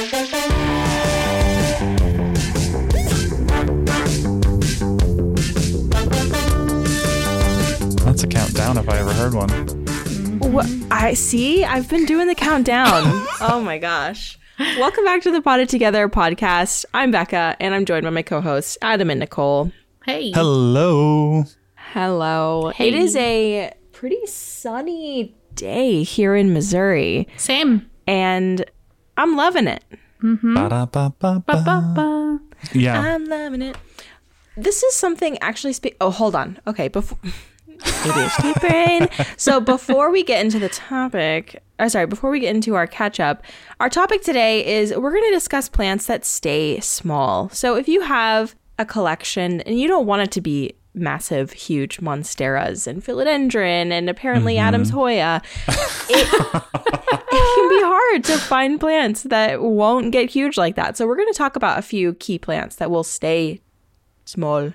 That's a countdown if I ever heard one. What, I've been doing the countdown. Oh my gosh. Welcome back to the Potted Together podcast. I'm Becca, and I'm joined by my co-hosts, Adam and Nicole. Hey. Hello. Hello. Hey. It is a pretty sunny day here in Missouri, Same. and I'm loving it. Mm-hmm. Ba-da-ba-ba-ba. Ba-ba-ba. Yeah. I'm loving it. This is something actually hold on. Okay, before ADHD brain. So before we get into the topic, before we get into our catch up, our topic today is we're going to discuss plants that stay small. So if you have a collection and you don't want it to be massive, huge monsteras and philodendron and apparently Adam's Hoya, it can be hard to find plants that won't get huge like that. So we're going to talk about a few key plants that will stay small.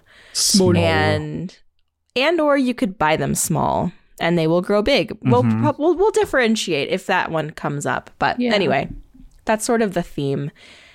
And or you could buy them small and they will grow big. We'll differentiate if that one comes up. But anyway, that's sort of the theme.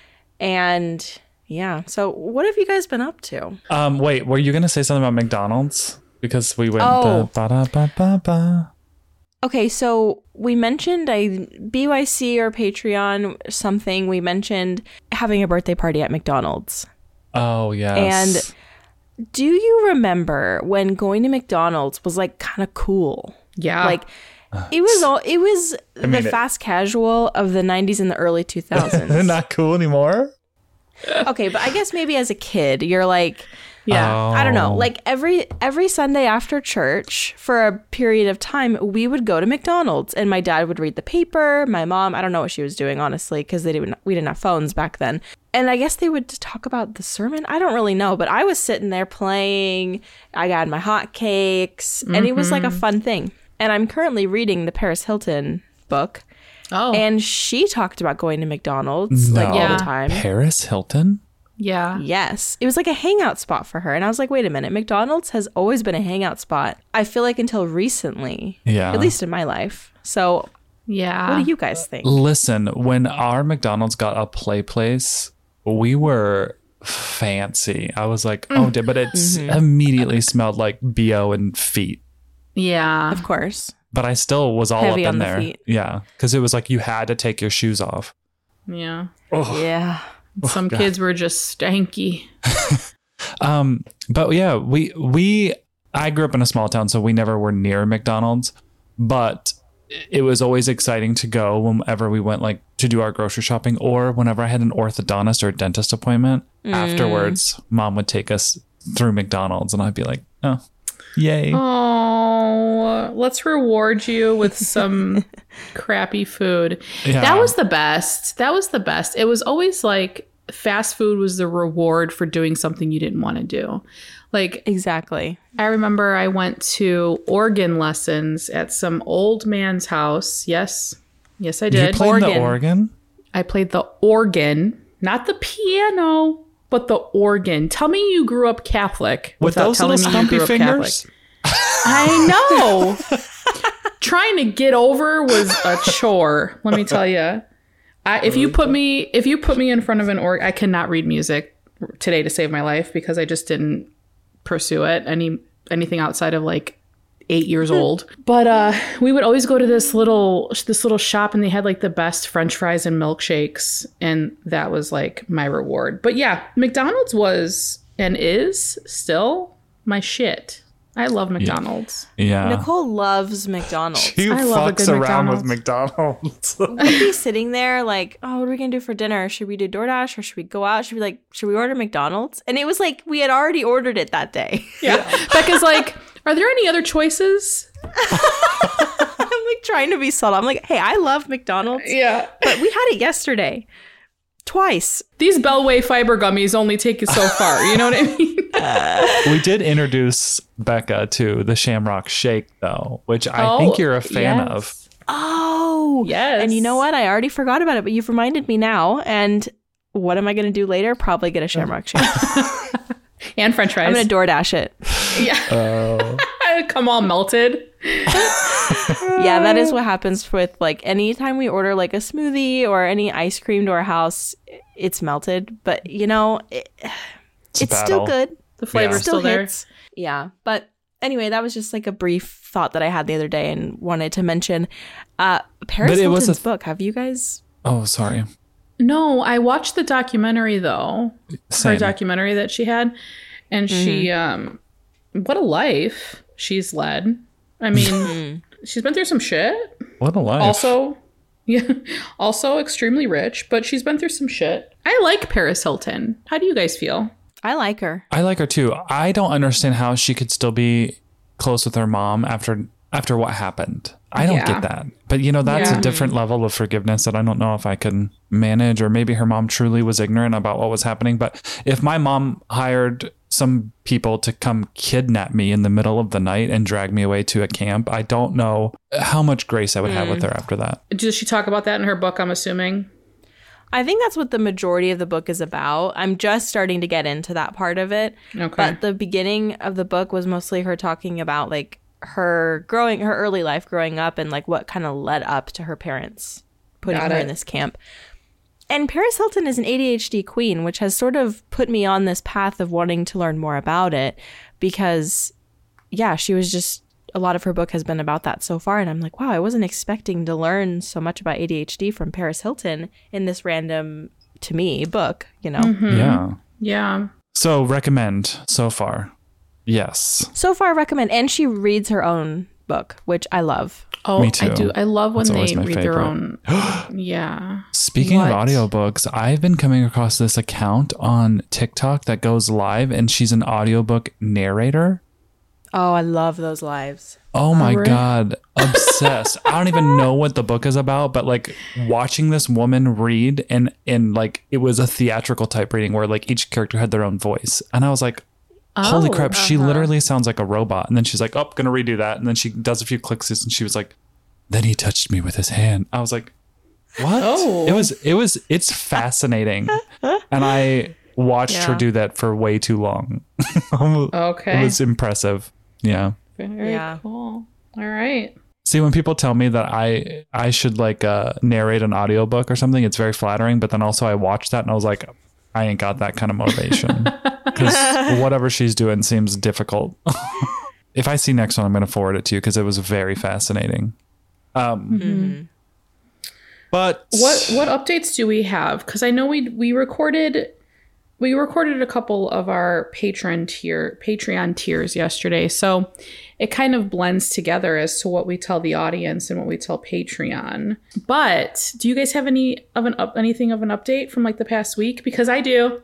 And yeah, so what have you guys been up to? Wait, were you going to say something about McDonald's? Because we went ba-da-ba-ba-ba. Okay, so we mentioned a BYC or Patreon something. We mentioned having a birthday party at McDonald's. Oh, yes. And do you remember when going to McDonald's was like kind of cool? Yeah. Like it was the fast casual of the 90s and the early 2000s. Not cool anymore? Okay, but I guess maybe as a kid, you're like, Yeah. I don't know, like every Sunday after church for a period of time, we would go to McDonald's and my dad would read the paper. My mom, I don't know what she was doing, honestly, because we didn't have phones back then. And I guess they would talk about the sermon. I don't really know, but I was sitting there playing. I got my hot cakes and it was like a fun thing. And I'm currently reading the Paris Hilton book. Oh. And she talked about going to McDonald's like all the time. Paris Hilton? Yeah. Yes. It was like a hangout spot for her. And I was like, wait a minute. McDonald's has always been a hangout spot. I feel like until recently. Yeah. At least in my life. So Yeah. what do you guys think? Listen, when our McDonald's got a play place, we were fancy. I was like, oh, but it immediately smelled like BO and feet. Yeah. Of course. But I still was all Heavy up on in the there. feet. Yeah. Because it was like you had to take your shoes off. Yeah. Yeah. Some kids were just stanky. But yeah, I grew up in a small town, so we never were near McDonald's. But it was always exciting to go whenever we went like to do our grocery shopping, or whenever I had an orthodontist or a dentist appointment. Afterwards, Mom would take us through McDonald's and I'd be like, oh, yay. Oh, let's reward you with some crappy food. Yeah. That was the best. It was always like fast food was the reward for doing something you didn't want to do. Like, Exactly. I remember I went to organ lessons at some old man's house. Yes, I did. You played the organ? I played the organ, not the piano, but the organ. Tell me you grew up Catholic With without those telling little me you stumpy grew up fingers? Catholic. I know. Trying to get over was a chore. Let me tell you. If you put me in front of an organ, I cannot read music today to save my life because I just didn't pursue it anything outside of like 8 years old. But we would always go to this little shop and they had like the best French fries and milkshakes, and that was like my reward. But yeah, McDonald's was and is still my shit. I love McDonald's. Yeah. Nicole loves McDonald's. She I love a fucks good around with McDonald's. We'd be sitting there like, oh, what are we going to do for dinner? Should we do DoorDash or should we go out? Should we order McDonald's? And it was like, we had already ordered it that day. Yeah. Becca's like, are there any other choices? I'm like trying to be subtle. I'm like, hey, I love McDonald's. Yeah. But we had it yesterday. Twice. These Bellway fiber gummies only take you so far. You know what I mean? We did introduce Becca to the Shamrock Shake, though, which I think you're a fan of. Oh. Yes. And you know what? I already forgot about it, but you've reminded me now. And what am I going to do later? Probably get a Shamrock Shake. And French fries. I'm going to DoorDash it. Yeah. Come all melted. Yeah, that is what happens with like anytime we order like a smoothie or any ice cream to our house, it's melted. But you know, it's still good. The flavor's still there. Hits. Yeah, but anyway, that was just like a brief thought that I had the other day and wanted to mention. Paris Hilton's book. Have you guys? Oh, sorry. No, I watched the documentary though. Same. Her documentary that she had, and she, what a life she's led. I mean, she's been through some shit. What a life. Also extremely rich, but she's been through some shit. I like Paris Hilton. How do you guys feel? I like her. I like her too. I don't understand how she could still be close with her mom after what happened. I don't get that. But you know, that's a different level of forgiveness that I don't know if I can manage, or maybe her mom truly was ignorant about what was happening. But if my mom hired some people to come kidnap me in the middle of the night and drag me away to a camp, I don't know how much grace I would have with her after that. Does she talk about that in her book, I'm assuming? I think that's what the majority of the book is about. I'm just starting to get into that part of it. Okay. But the beginning of the book was mostly her talking about like her early life growing up and like what kind of led up to her parents putting her in this camp. And Paris Hilton is an ADHD queen, which has sort of put me on this path of wanting to learn more about it because, yeah, she was just, a lot of her book has been about that so far. And I'm like, wow, I wasn't expecting to learn so much about ADHD from Paris Hilton in this random, to me, book, you know? Mm-hmm. Yeah. Yeah. So recommend so far. Yes. So far, I recommend. And she reads her own book, which I love. Oh, Me too. I do. I love when That's they always my read their favorite. own. Yeah. Speaking of audiobooks, I've been coming across this account on TikTok that goes live, and she's an audiobook narrator. Oh, I love those lives. Oh my God. Obsessed. I don't even know what the book is about, but like watching this woman read and like it was a theatrical type reading where like each character had their own voice. And I was like, holy crap, she literally sounds like a robot. And then she's like, oh, gonna redo that. And then she does a few clicks and she was like, then he touched me with his hand. I was like, what? Oh. It's fascinating. And I watched her do that for way too long. Okay. It was impressive. Yeah. Very cool. All right. See, when people tell me that I should like narrate an audiobook or something, it's very flattering. But then also I watched that and I was like, I ain't got that kind of motivation because whatever she's doing seems difficult. If I see next one, I'm going to forward it to you because it was very fascinating. But what updates do we have? Because I know we recorded a couple of our Patreon tiers yesterday, so it kind of blends together as to what we tell the audience and what we tell Patreon. But do you guys have anything of an update from like the past week? Because I do.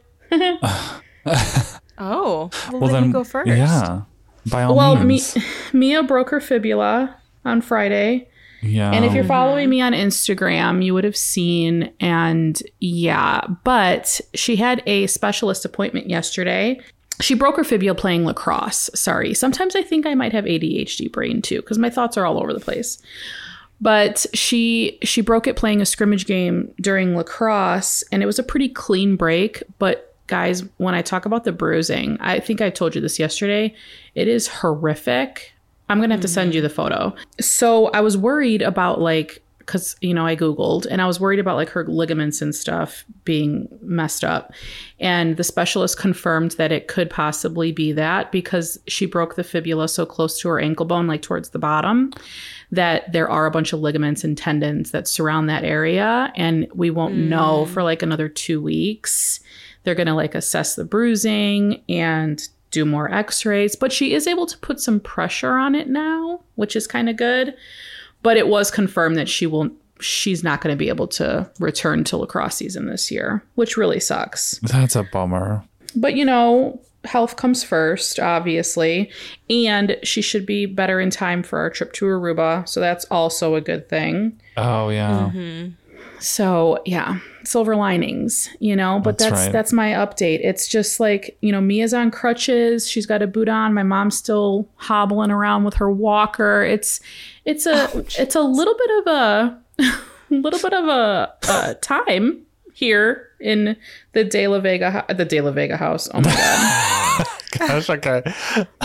Well, then you go first. Yeah, by all means. Mia broke her fibula on Friday. Yeah. And if you're following me on Instagram, you would have seen, and but she had a specialist appointment yesterday. She broke her fibula playing lacrosse. Sorry. Sometimes I think I might have ADHD brain too, because my thoughts are all over the place. But she broke it playing a scrimmage game during lacrosse, and it was a pretty clean break. But guys, when I talk about the bruising, I think I told you this yesterday, it is horrific. I'm going to have to send you the photo. So I was worried about like, because, you know, I Googled and I was worried about like her ligaments and stuff being messed up. And the specialist confirmed that it could possibly be that because she broke the fibula so close to her ankle bone, like towards the bottom, that there are a bunch of ligaments and tendons that surround that area. And we won't know for like another 2 weeks. They're going to like assess the bruising and do more x-rays, but she is able to put some pressure on it now, which is kind of good. But it was confirmed that she's not going to be able to return to lacrosse season this year, which really sucks. That's a bummer. But you know, health comes first, obviously, and she should be better in time for our trip to Aruba, so that's also a good thing. Oh yeah. So yeah, silver linings, you know, but that's my update. It's just like, you know, Mia's on crutches. She's got a boot on. My mom's still hobbling around with her walker. It's a little bit of a time here in the De La Vega house. Oh my God. Gosh, okay.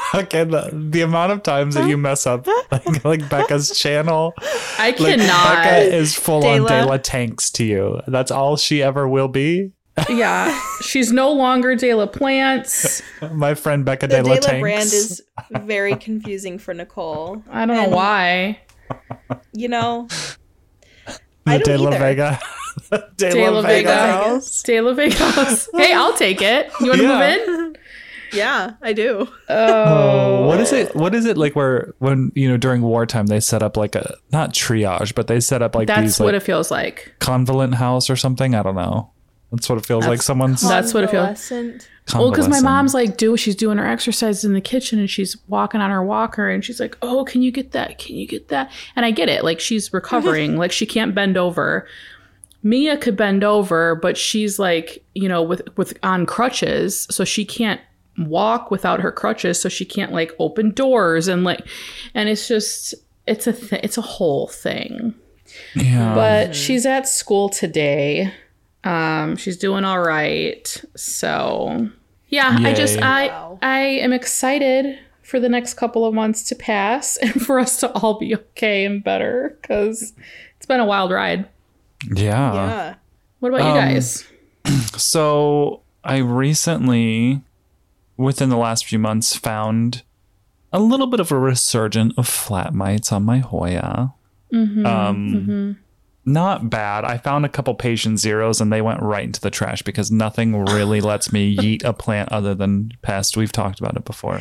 Okay, the amount of times that you mess up like Becca's channel. I Like, cannot. Becca is full on Dela. Dela Tanks to you. That's all she ever will be. Yeah, she's no longer De La Plants. My friend Becca The De La Dela Tanks. brand is very confusing for Nicole. I don't know And, why. You know, the I De don't La either. Vega. De La Vega house. De La Vegas. Hey, I'll take it. You want to Yeah. move in? Yeah, I do. Oh, What is it? What is it like where when during wartime they set up like a not triage, but they set up like That's these what like it feels like. convalescent house or something? I don't know. That's what it feels like. Someone's That's what it feels. Convalescent. Well, because my convalescent. mom's like, she's doing her exercises in the kitchen and she's walking on her walker and she's like, oh, can you get that? Can you get that? And I get it. Like she's recovering. Like she can't bend over. Mia could bend over, but she's like, with on crutches. So she can't walk without her crutches. So she can't like open doors and it's just, it's a whole thing. Yeah. But she's at school today. She's doing all right. So yeah, Yay. I am excited for the next couple of months to pass and for us to all be okay and better because it's been a wild ride. Yeah. Yeah. What about you guys? So I recently, within the last few months, found a little bit of a resurgence of flat mites on my Hoya. Not bad. I found a couple patient zeros and they went right into the trash because nothing really lets me yeet a plant other than pest. We've talked about it before.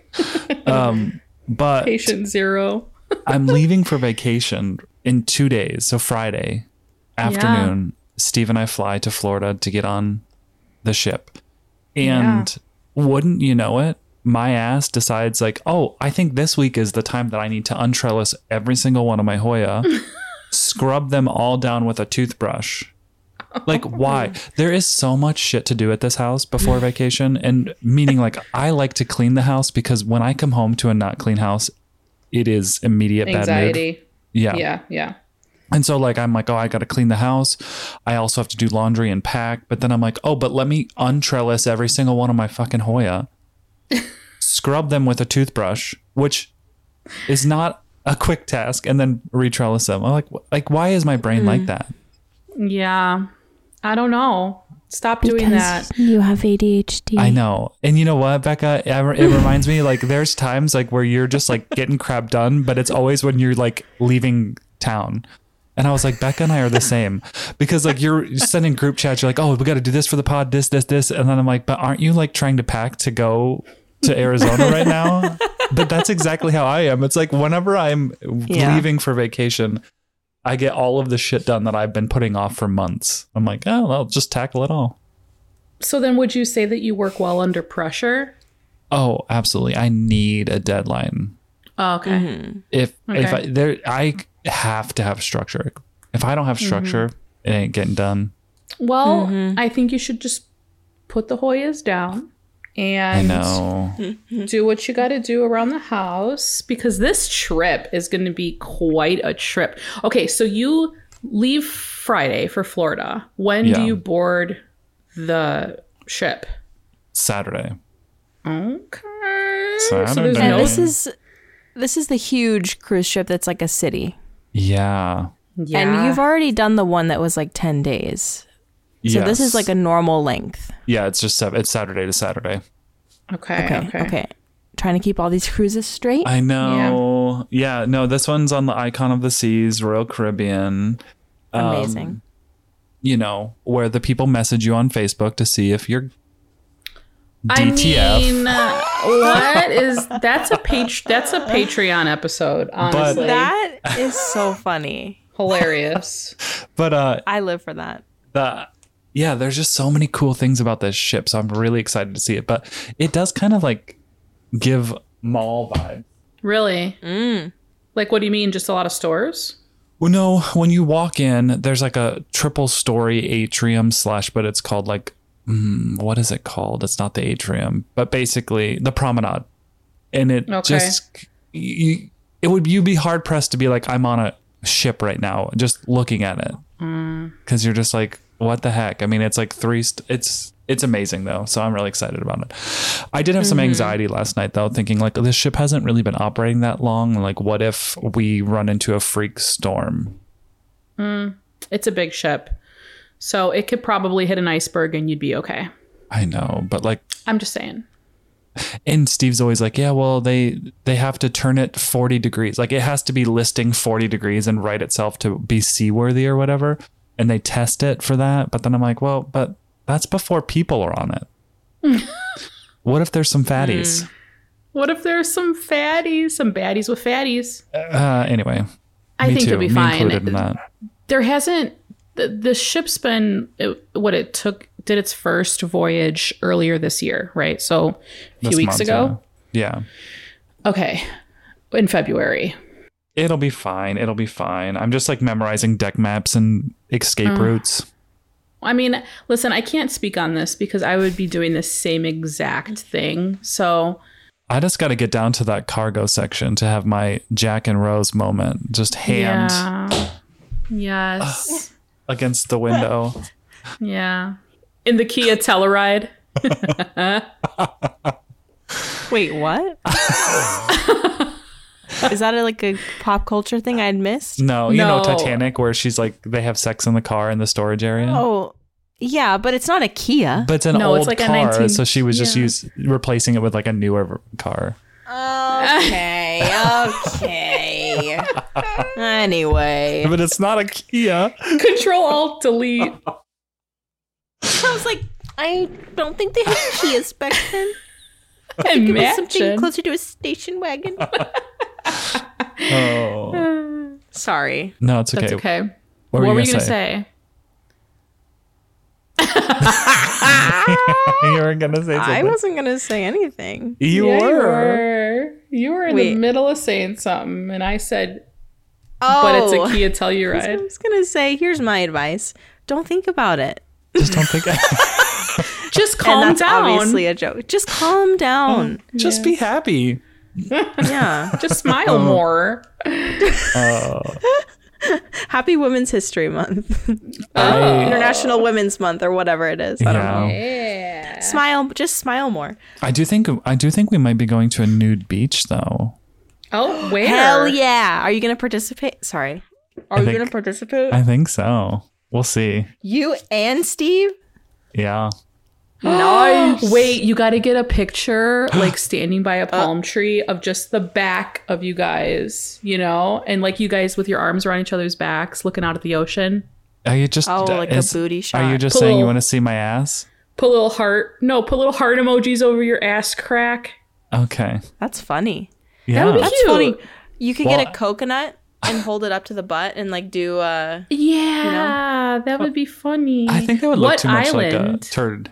But Patient zero. I'm leaving for vacation in 2 days. So Friday afternoon, Steve and I fly to Florida to get on the ship. And wouldn't you know it, my ass decides like, oh, I think this week is the time that I need to untrellis every single one of my Hoya, scrub them all down with a toothbrush. Like, why? There is so much shit to do at this house before vacation. And meaning like, I like to clean the house because when I come home to a not clean house, it is immediate bad mood. Anxiety. Yeah. Yeah. And so like, I'm like, oh, I got to clean the house. I also have to do laundry and pack. But then I'm like, oh, but let me untrellis every single one of my fucking Hoya, scrub them with a toothbrush, which is not a quick task, and then retrellis them. I'm like, why is my brain like that? Yeah. I don't know. Stop doing that. You have ADHD. I know. And you know what, Becca? It reminds me like there's times like where you're just like getting crap done, but it's always when you're like leaving town. And I was like, Becca and I are the same because like you're sending group chats. You're like, oh, we got to do this for the pod, this. And then I'm like, but aren't you like trying to pack to go to Arizona right now? But that's exactly how I am. It's like whenever I'm leaving for vacation, I get all of the shit done that I've been putting off for months. I'm like, oh, I'll just tackle it all. So then would you say that you work well under pressure? Oh, absolutely. I need a deadline. Oh, okay. If Okay. I have to have structure. If I don't have structure, it ain't getting done. Well, I think you should just put the Hoyas down I and know. do what you got to do around the house because this trip is going to be quite a trip. Okay, so you leave Friday for Florida. When do Yeah. you board the ship? Saturday. Okay. So Saturday. there's And no this is the huge cruise ship that's like a city. Yeah. yeah. And you've already done the one that was like 10 days. So this is like a normal length. Yeah, it's just it's Saturday to Saturday. Okay. Trying to keep all these cruises straight. I know. Yeah, no, this one's on the Icon of the Seas, Royal Caribbean. Amazing. You know, where the people message you on Facebook to see if you're DTF. I mean, what is that's a Patreon episode, honestly. That is so funny. Hilarious. But I live for that. there's just so many cool things about this ship, so I'm really excited to see it. But it does kind of like give mall vibes. Really? Like, what do you mean? Just a lot of stores? Well, no, when you walk in, there's like a triple story atrium but it's called like, what is it called? It's not the atrium, but basically the promenade. And it just, you'd be hard pressed to be like, I'm on a ship right now, just looking at it. Cause you're just like, what the heck? I mean, it's like It's amazing though, so I'm really excited about it. I did have some anxiety last night though, thinking like this ship hasn't really been operating that long. Like, what if we run into a freak storm? It's a big ship, so it could probably hit an iceberg and you'd be okay. I know, but like, I'm just saying. and Steve's always like, yeah, well, they have to turn it 40 degrees. Like, it has to be listing 40 degrees and write itself to be seaworthy or whatever. And they test it for that. But then I'm like, well, but that's before people are on it. What if there's some fatties? What if there's some fatties, some baddies with fatties? Anyway, I think it'll be me fine. included in that. There hasn't, the ship's been, did its first voyage earlier this year, right? So a few This weeks month, ago. Yeah. Okay. In February. It'll be fine. It'll be fine. I'm just like memorizing deck maps and escape routes. I mean, listen, I can't speak on this because I would be doing the same exact thing. So I just got to get down to that cargo section to have my Jack and Rose moment. Just hand Yes. against the window. Yeah. In the Kia Telluride. Wait, what? Is that like a pop culture thing I'd missed? No, you know No. Titanic, where she's like, they have sex in the car in the storage area. Oh, yeah, but it's not a Kia. But it's an No, old it's like a car, 19 so she was just replacing it with like a newer car. Okay. Anyway. But it's not a Kia. Control Alt Delete. I was like, I don't think they had Kias back then. It was something Imagine. closer to a station wagon. Oh. Sorry. No, it's okay. That's okay. What What were were you you gonna going to say? You were going to say something. I wasn't going to say anything. You Yeah, were. You were in Wait. the middle of saying something, and I said, Oh, but it's a Kia I Telluride. was going to say, here's my advice. Don't think about it. Just don't think. Just calm and that's down. obviously a joke. Just calm down. Just be happy. Yeah. Just smile more. Happy Women's History Month. I, International Women's Month or whatever it is. I don't know. Yeah. Smile. Just smile more. I do think we might be going to a nude beach though. Oh, where? Hell yeah. Are you going to participate? Sorry. Are you think- going to participate? I think so. We'll see. You and Steve? Yeah. Nice. Wait, you got to get a picture, like standing by a palm tree of just the back of you guys, you know, and like you guys with your arms around each other's backs, looking out at the ocean. Are you just like a booty shot. Are you just Pull- saying you want to see my ass? Put little heart emojis over your ass crack. Okay. That's funny. Yeah. would be That's Cute. funny. You could get Well- a coconut and hold it up to the butt and like do Yeah, that would be funny. I think that would look What too much like a island? turd.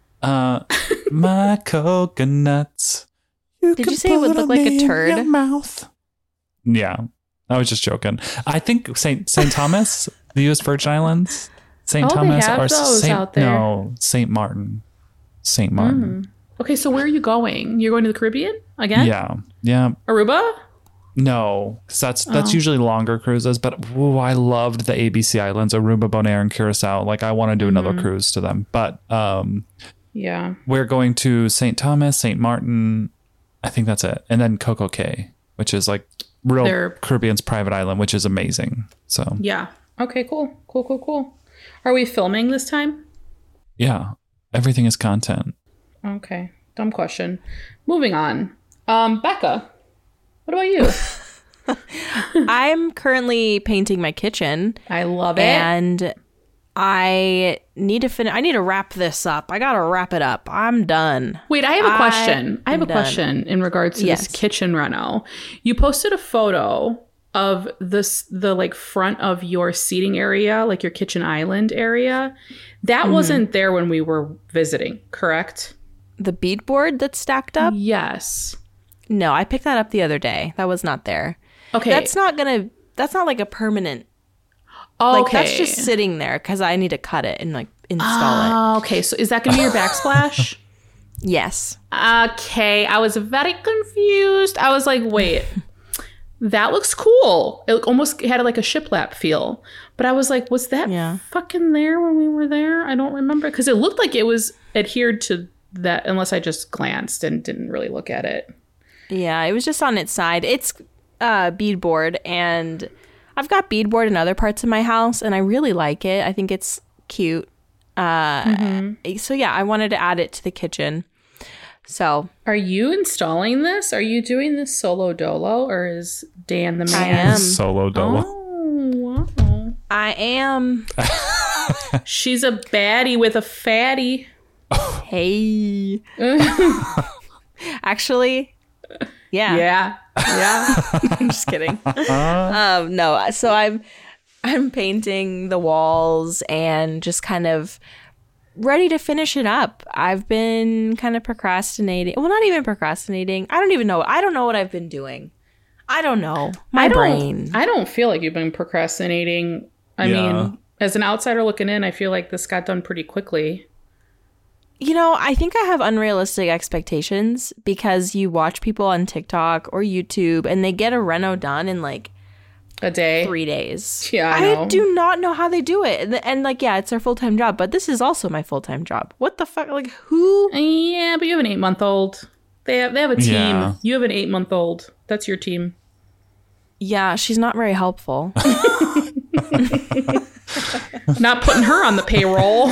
My coconuts. Did you say it would put look like a them in turd? your mouth. Yeah, I was just joking. I think Saint Thomas, the U.S. Virgin Islands, Saint Oh, they Thomas, have or those Saint out there. no Saint Martin. Saint Martin. Okay, so where are you going? You're going to the Caribbean again? Yeah. Aruba? No, 'cause that's usually longer cruises. But I loved the ABC Islands, Aruba, Bonaire, and Curacao. Like I want to do another cruise to them. But Yeah. we're going to St. Thomas, St. Martin. I think that's it. And then Coco Cay, which is like real They're- Caribbean's private island, which is amazing. So Yeah. Okay, cool. Cool. Are we filming this time? yeah, everything is content. Okay. Dumb question. Moving on. Becca, what about you? I'm currently painting my kitchen I love it. and I need to finish. I need to wrap this up. I got to wrap it up. I'm done. Wait, I have a question. I have a done. question in regards to Yes. this kitchen reno. You posted a photo of the like front of your seating area, like your kitchen island area. That wasn't there when we were visiting, correct? The beadboard that's stacked up? Yes. No, I picked that up the other day. That was not there. Okay. That's not like a permanent. okay. Like that's just sitting there because I need to cut it and like install it. Okay, so is that going to be your backsplash? Yes. Okay, I was very confused. I was like, wait, that looks cool. It almost had like a shiplap feel. But I was like, was that fucking there when we were there? I don't remember. Because it looked like it was adhered to that, unless I just glanced and didn't really look at it. Yeah, it was just on its side. It's beadboard, and I've got beadboard in other parts of my house, and I really like it. I think it's cute. So yeah, I wanted to add it to the kitchen. So, are you installing this? Are you doing this solo dolo, or is Dan the man? I am. Solo dolo. Oh, wow. I am. She's a baddie with a fatty. Hey. Actually, yeah. I'm just kidding. No, so I'm painting the walls and just kind of ready to finish it up. I've been kind of procrastinating. Well, not even procrastinating. I don't even know. I don't know what I've been doing. I don't know. My brain. I don't feel like you've been procrastinating. I mean, as an outsider looking in, I feel like this got done pretty quickly. You know, I think I have unrealistic expectations because you watch people on TikTok or YouTube and they get a reno done in like a day, 3 days. Yeah, I know. do not know how they do it. And like, yeah, it's their full-time job, but this is also my full-time job. What the fuck? Like, who? Yeah, but you have an 8-month-old. They have a team. Yeah. You have an 8-month-old. That's your team. Yeah, she's not very helpful. Not putting her on the payroll.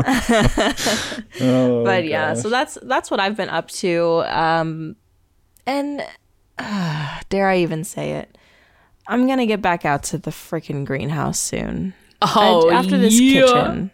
But yeah, so that's what I've been up to. And dare I even say it? I'm gonna get back out to the freaking greenhouse soon. Oh, after this kitchen.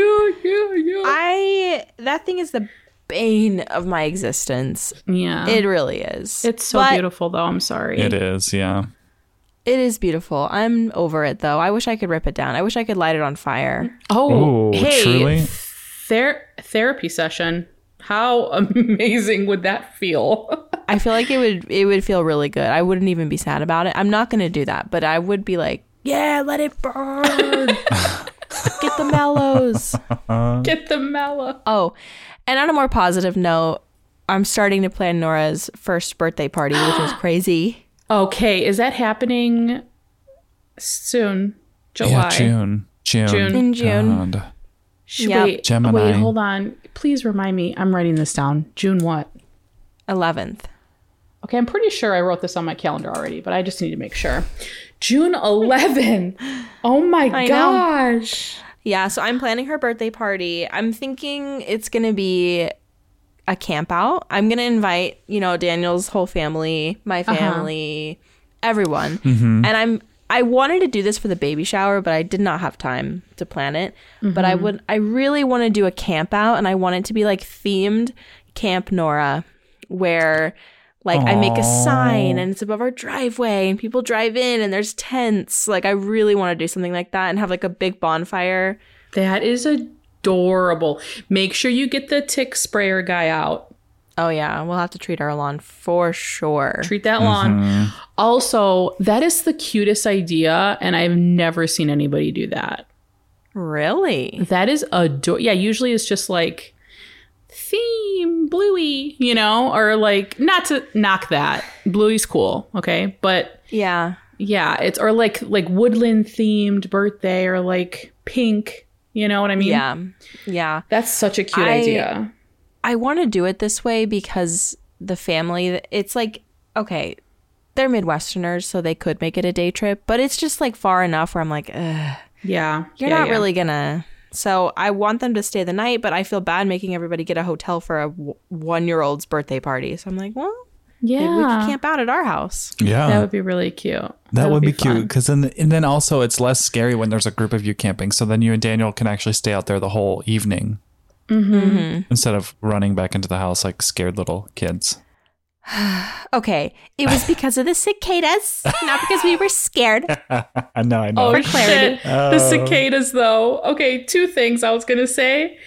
Yeah. That thing is the bane of my existence. Yeah, it really is. It's so beautiful, though. I'm sorry. It is, yeah. It is beautiful. I'm over it, though. I wish I could rip it down. I wish I could light it on fire. Oh, ooh, hey, truly? Therapy session. How amazing would that feel? I feel like it would feel really good. I wouldn't even be sad about it. I'm not going to do that, but I would be like, yeah, let it burn. Get the mellows. Get the mellow. Oh, and on a more positive note, I'm starting to plan Nora's first birthday party, which is crazy. Okay, is that happening soon? July? Yeah, June. In June. God. Wait, Gemini. wait, hold on. Please remind me. I'm writing this down. June what? 11th. Okay, I'm pretty sure I wrote this on my calendar already, but I just need to make sure. June 11th. Oh my gosh. Yeah, so I'm planning her birthday party. I'm thinking it's going to be a camp out. I'm going to invite, Daniel's whole family, my family, everyone. Mm-hmm. And I wanted to do this for the baby shower, but I did not have time to plan it. Mm-hmm. But I really want to do a camp out, and I want it to be like themed Camp Nora, where like I make a sign and it's above our driveway and people drive in and there's tents. Like I really want to do something like that and have like a big bonfire. That is adorable. Make sure you get the tick sprayer guy out. Oh yeah, we'll have to treat our lawn for sure. Treat that lawn. Also, that is the cutest idea, and I've never seen anybody do that. Really? That is adorable. Yeah, usually it's just like theme Bluey, or like, not to knock that. Bluey's cool, okay? But yeah, it's or like woodland themed birthday or like pink, you know what I mean? Yeah. That's such a cute idea. I want to do it this way because the family, it's like, okay, they're Midwesterners, so they could make it a day trip, but it's just like far enough where I'm like, ugh. Yeah. You're not really gonna. So I want them to stay the night, but I feel bad making everybody get a hotel for a 1-year-old's birthday party. So I'm like, well, maybe we could camp out at our house. Yeah. That would be really cute. That would be cute. Because then also it's less scary when there's a group of you camping. So then you and Daniel can actually stay out there the whole evening. Mm-hmm. Instead of running back into the house like scared little kids. Okay, it was because of the cicadas, not because we were scared. I know. Oh, for clarity. Shit. The cicadas, though. Okay, 2 things I was gonna say.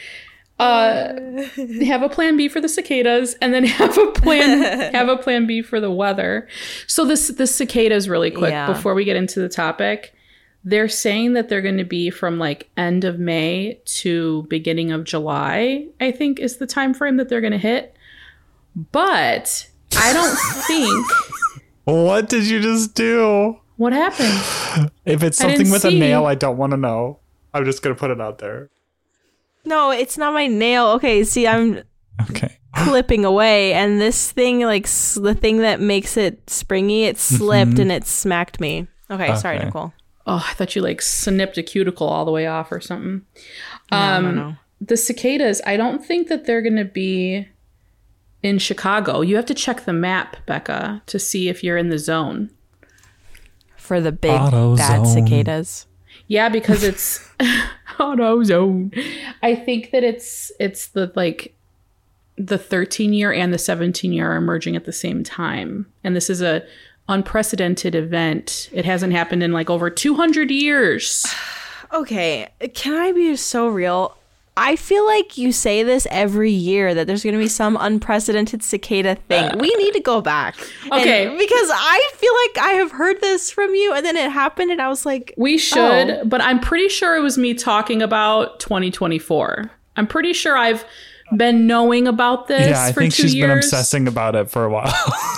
Have a plan B for the cicadas, and then have a plan B for the weather. So the cicadas, really quick, before we get into the topic. They're saying that they're going to be from like end of May to beginning of July, I think is the time frame that they're going to hit. But I don't think... What did you just do? What happened? If it's I didn't something with a see. nail, I don't want to know. I'm just going to put it out there. No, it's not my nail. Okay, see, I'm Okay. clipping away, and this thing, like the thing that makes it springy, it slipped and it smacked me. Okay, sorry, Okay. Nicole. Oh, I thought you like snipped a cuticle all the way off or something. No. The cicadas, I don't think that they're going to be in Chicago. You have to check the map, Becca, to see if you're in the zone. For the big Auto bad zone. cicadas. Yeah, because it's auto zone. I think that it's the like the 13-year and the 17-year are merging at the same time. And this is a unprecedented event. It hasn't happened in like over 200 years. Okay, can I be so real? I feel like you say this every year that there's going to be some unprecedented cicada thing. We need to go back. Okay. Because I feel like I have heard this from you, and then it happened, and I was like, We should, oh. but I'm pretty sure it was me talking about 2024. I'm pretty sure I've been knowing about this Yeah, I for think 2 she's years. been obsessing about it for a while.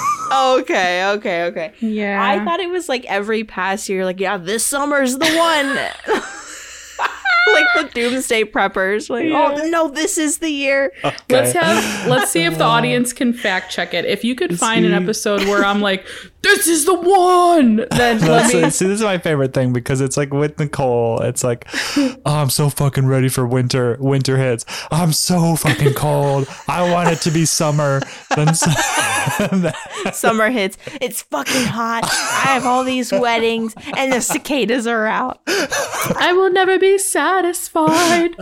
Okay. Yeah. I thought it was like every past year, like, yeah, this summer's the one. Like the doomsday preppers. Like, oh, no, this is the year. Let's see if the audience can fact check it. If you could find an episode where I'm like, this is the one, then let me. See, this is my favorite thing because it's like with Nicole, it's like, oh, I'm so fucking ready for winter. Winter hits. I'm so fucking cold. I want it to be summer. Then Summer hits. It's fucking hot. I have all these weddings, and the cicadas are out. I will never be satisfied.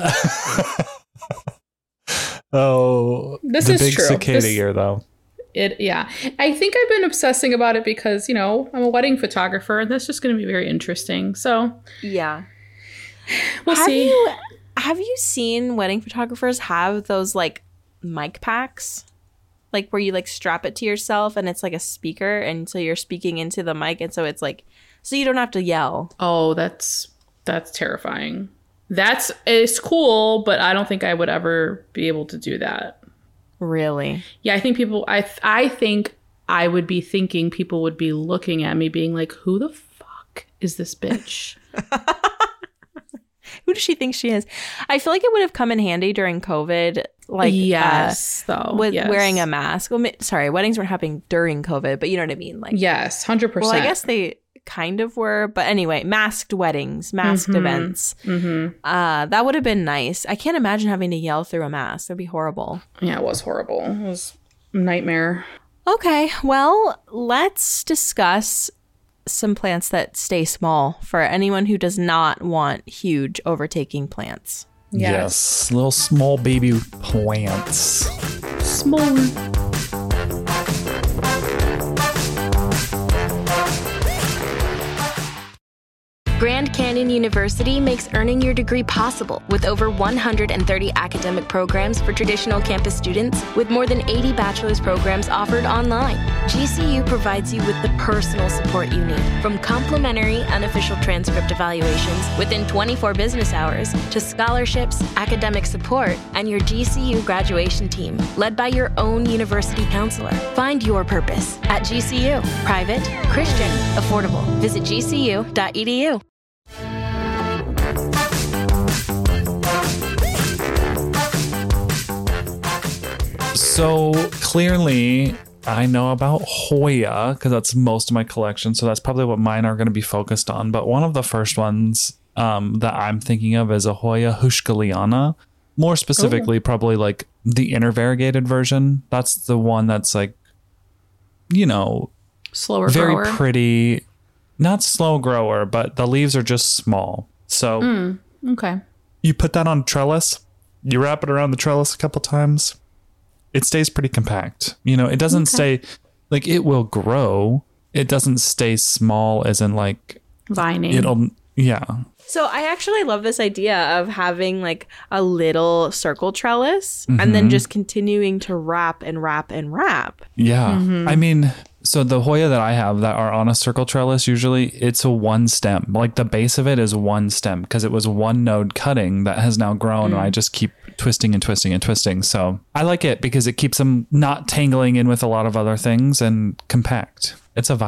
oh, This the is big true. cicada This- year though. Yeah. I think I've been obsessing about it because, you know, I'm a wedding photographer and that's just going to be very interesting. So Yeah. we'll see. Have you seen wedding photographers have those like mic packs? Like where you like strap it to yourself and it's like a speaker, and so you're speaking into the mic, and so it's like, so you don't have to yell. Oh, that's terrifying. It's cool, but I don't think I would ever be able to do that. Really? Yeah, I think people, I think I would be thinking people would be looking at me being like, who the fuck is this bitch? Who does she think she is? I feel like it would have come in handy during COVID. Like, yes, though. with Yes. wearing a mask. Well, sorry, weddings weren't happening during COVID, but you know what I mean? Like, Yes, 100%. well, I guess they kind of were, but anyway, masked weddings, masked events. That would have been nice. I can't imagine having to yell through a mask. That'd be horrible. Yeah, it was horrible. It was a nightmare. Okay, well, let's discuss some plants that stay small for anyone who does not want huge overtaking plants. Yes, little small baby plants. Small. Grand Canyon University makes earning your degree possible with over 130 academic programs for traditional campus students, with more than 80 bachelor's programs offered online. GCU provides you with the personal support you need, from complimentary unofficial transcript evaluations within 24 business hours to scholarships, academic support, and your GCU graduation team, led by your own university counselor. Find your purpose at GCU. Private, Christian, affordable. Visit gcu.edu. So clearly, I know about Hoya because that's most of my collection. So that's probably what mine are going to be focused on. But one of the first ones that I'm thinking of is a Hoya Huschkeliana. More specifically, probably like the inner variegated version. That's the one that's like, you know, Slower very grower. pretty. Not slow grower, but the leaves are just small. So Okay. you put that on a trellis, you wrap it around the trellis a couple times. It stays pretty compact. You know, it doesn't stay like it will grow. It doesn't stay small as in like Vining. yeah. So I actually love this idea of having like a little circle trellis and then just continuing to wrap and wrap and wrap. Yeah. I mean, so the Hoya that I have that are on a circle trellis, usually it's a one stem. Like the base of it is one stem because it was one node cutting that has now grown and I just keep twisting and twisting and twisting. So I like it because it keeps them not tangling in with a lot of other things and compact. It's a vibe.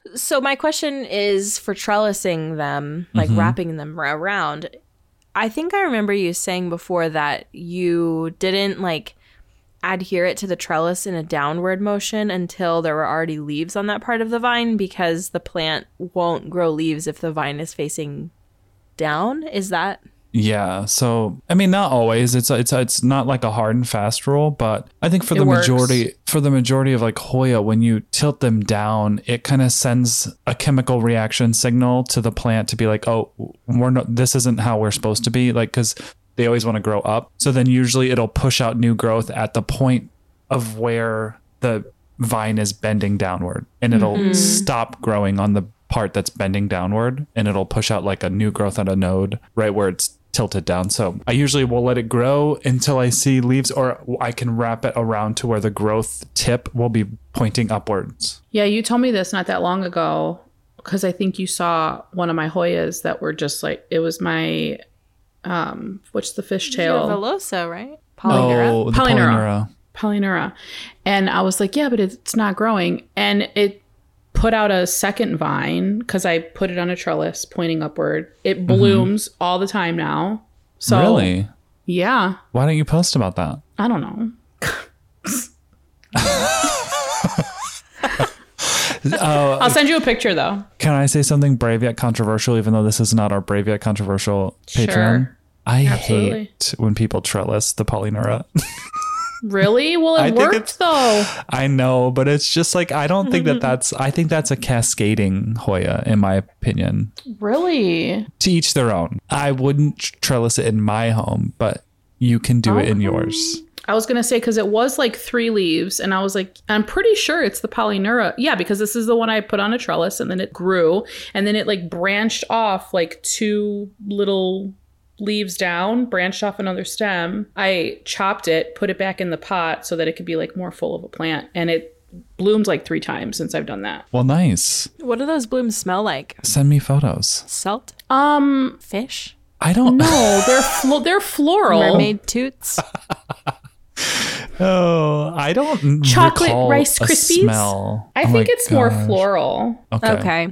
So my question is for trellising them, like wrapping them around. I think I remember you saying before that you didn't like adhere it to the trellis in a downward motion until there were already leaves on that part of the vine, because the plant won't grow leaves if the vine is facing down. Is that? Yeah. So, I mean, not always. It's not like a hard and fast rule, but I think for the majority of like Hoya, when you tilt them down, it kind of sends a chemical reaction signal to the plant to be like, oh, this isn't how we're supposed to be. Like, because they always want to grow up. So then usually it'll push out new growth at the point of where the vine is bending downward, and it'll stop growing on the part that's bending downward, and it'll push out like a new growth at a node right where it's tilted down. So I usually will let it grow until I see leaves, or I can wrap it around to where the growth tip will be pointing upwards. Yeah, you told me this not that long ago, because I think you saw one of my Hoyas that were just like, it was my what's the fishtail? Velosa, right? Polynera. Oh, the Polynera. Polynera. And I was like, yeah, but it's not growing. And it put out a second vine because I put it on a trellis pointing upward. It blooms all the time now. So really? Yeah. Why don't you post about that? I don't know. I'll send you a picture though. Can I say something brave yet controversial, even though this is not our brave yet controversial Patreon? Sure. I hate when people trellis the Polynera. Really? Well, it worked though. I know, but it's just like, I don't think I think that's a cascading Hoya, in my opinion. Really? To each their own. I wouldn't trellis it in my home, but you can do it in yours. I was going to say, because it was like 3 leaves, and I was like, I'm pretty sure it's the Polynera. Yeah, because this is the one I put on a trellis, and then it grew, and then it like branched off like 2 little leaves down, branched off another stem. I chopped it, put it back in the pot so that it could be like more full of a plant, and it bloomed like 3 times since I've done that. Well, nice. What do those blooms smell like? Send me photos. Salt? Fish? I don't know. They're floral. Mermaid toots? Oh, I don't chocolate recall Rice Krispies. Smell. I think it's more floral. Okay.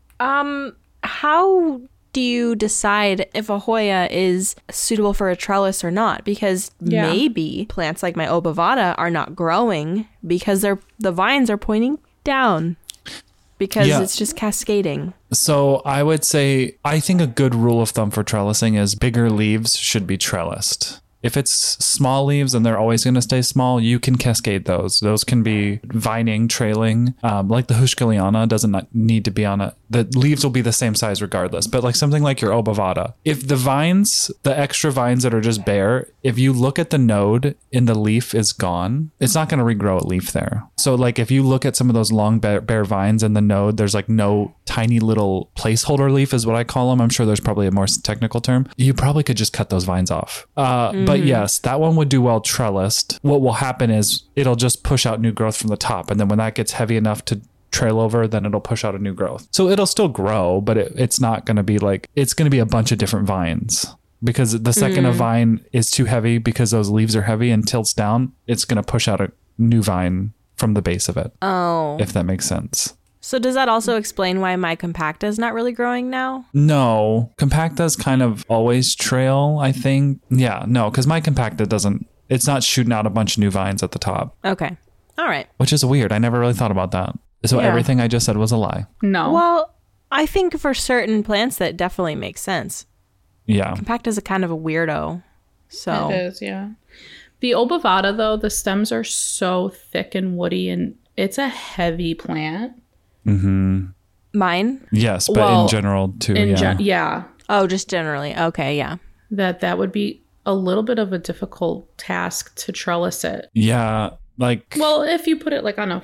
How do you decide if a Hoya is suitable for a trellis or not? Because maybe plants like my Obovata are not growing because the vines are pointing down, because it's just cascading. So I would say, I think a good rule of thumb for trellising is bigger leaves should be trellised. If it's small leaves and they're always going to stay small, you can cascade those. Those can be vining, trailing. Like the Hushkaliana doesn't need to be on it. The leaves will be the same size regardless. But like something like your Obovata, if the vines, the extra vines that are just bare, if you look at the node and the leaf is gone, it's not going to regrow a leaf there. So like if you look at some of those long bare vines in the node, there's like no tiny little placeholder leaf is what I call them. I'm sure there's probably a more technical term. You probably could just cut those vines off. But yes, that one would do well trellised. What will happen is it'll just push out new growth from the top. And then when that gets heavy enough to trail over, then it'll push out a new growth. So it'll still grow, but it's not going to be like, it's going to be a bunch of different vines. Because the second a vine is too heavy because those leaves are heavy and tilts down, it's going to push out a new vine from the base of it. Oh. If that makes sense. So does that also explain why my Compacta is not really growing now? No. Compactas kind of always trail, I think. Yeah, no, because my Compacta it's not shooting out a bunch of new vines at the top. Okay. All right. Which is weird. I never really thought about that. So everything I just said was a lie. No. Well, I think for certain plants that definitely makes sense. Yeah. Compacta is a kind of a weirdo. So it is, yeah. The Obovata, though, the stems are so thick and woody, and it's a heavy plant. Mm-hmm. Mine? Yes, but in general too. Yeah. Oh, just generally. Okay, yeah. That would be a little bit of a difficult task to trellis it. Yeah, like. Well, if you put it like on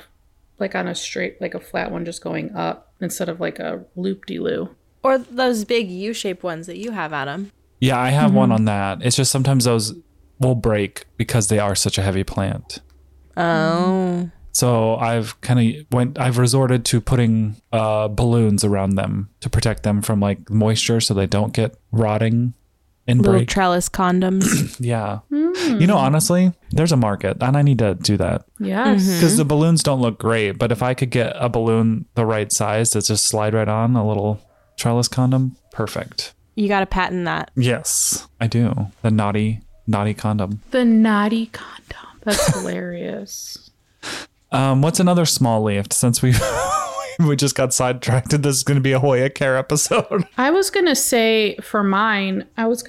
a straight, like a flat one, just going up instead of like a loop-de-loo. Or those big U-shaped ones that you have, Adam. Yeah, I have one on that. It's just sometimes those will break because they are such a heavy plant. Oh. So I've resorted to putting balloons around them to protect them from like moisture so they don't get rotting and Little break. trellis condoms. Yeah. You know, honestly, there's a market and I need to do that Yes. because the balloons don't look great. But if I could get a balloon the right size to just slide right on a little trellis condom, perfect. You got to patent that. Yes, I do. The naughty condom. The naughty condom. That's hilarious. What's another small leaf? Since we we just got sidetracked, this is going to be a Hoya Care episode. I was going to say for mine,